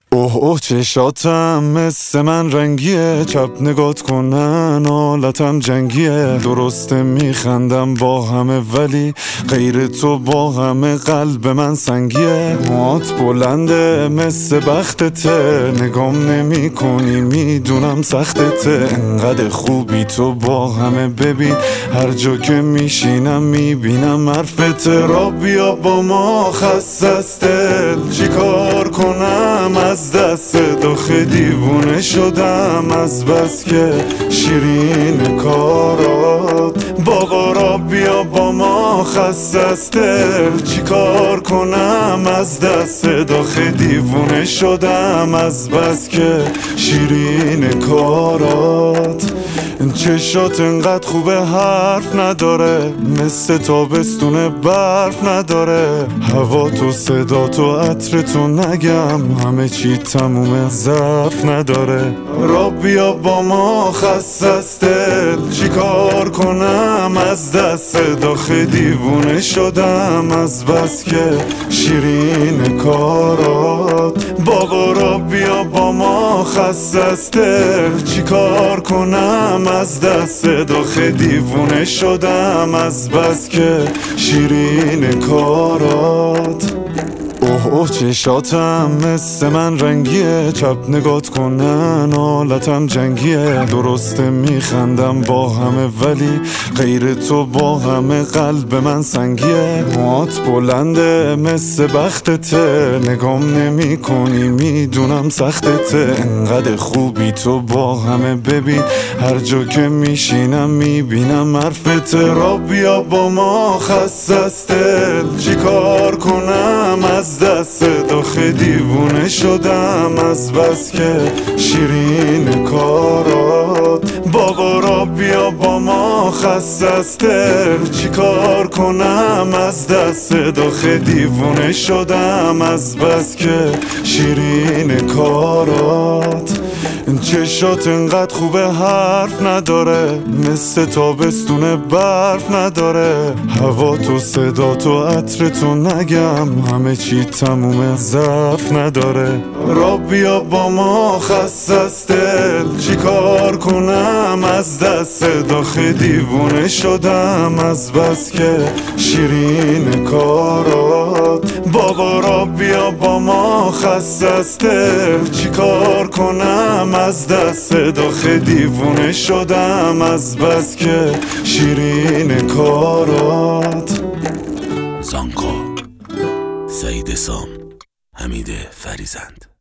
اوه اوه چشاتم مثل من رنگیه، چپ نگات کنن حالتم جنگیه. درسته میخندم با همه ولی غیر تو با همه قلب من سنگیه. موات بلنده مثل بختته، نگام نمی کنی میدونم سختته. انقدر خوبی تو با همه، ببین هر جا که میشینم میبینم حرفت. را بیا با ما خسته است دل، چی کار کنم از دست داخل دیوونه شدم از بس که شیرین کارات. بابا را بیا با ما خسته است دل، چی کار کنم از دست داخل دیوونه شدم از بس که شیرین کارات. چشات انقدر خوبه حرف نداره، مثل تابستون برف نداره. هوا تو صدا تو عطر تو نگم، همه چی تمومه ضعف نداره. را بیا با ما خسته است دل، چی کار کنم از دست داخل دیوونه شدم از بس که شیرین کارات. بابا را بیا با ما خسته است دل، چی کار کنم از دست داخل دیوونه شدم از بس که شیرین کارات. اوه اوه چشاتم مثل من رنگیه، چپ نگات کنن حالتم جنگیه. درسته میخندم با همه ولی غیر تو با همه قلب من سنگیه. موات بلنده مثل بختته، نگام نمی کنی میدونم سختته. انقدر خوبی تو با همه، ببین هر جا که میشینم میبینم حرفت. را بیا با ما خسته است دل، چی کار کنم از دست داخل دیوونه شدم از بس که شیرین کارات. بابا را بیا با ما خسته است دل، چی کار کنم از دست داخل دیوونه شدم از بس که شیرین کارات. چشات انقدر خوبه حرف نداره، مثل تابستون برف نداره. هوا تو صدا تو عطر تو نگم، همه چی تمومه ضعف نداره. را بیا با ما خسته است دل، چی کار کنم از دست داخل دیوونه شدم از بس که شیرین کارات. بابا را بیا با ما خسته است دل، چی کار کنم از دست داخل دیوونه شدم از بس که شیرین کارات. زانکو، سعید سام، حمید فریزند.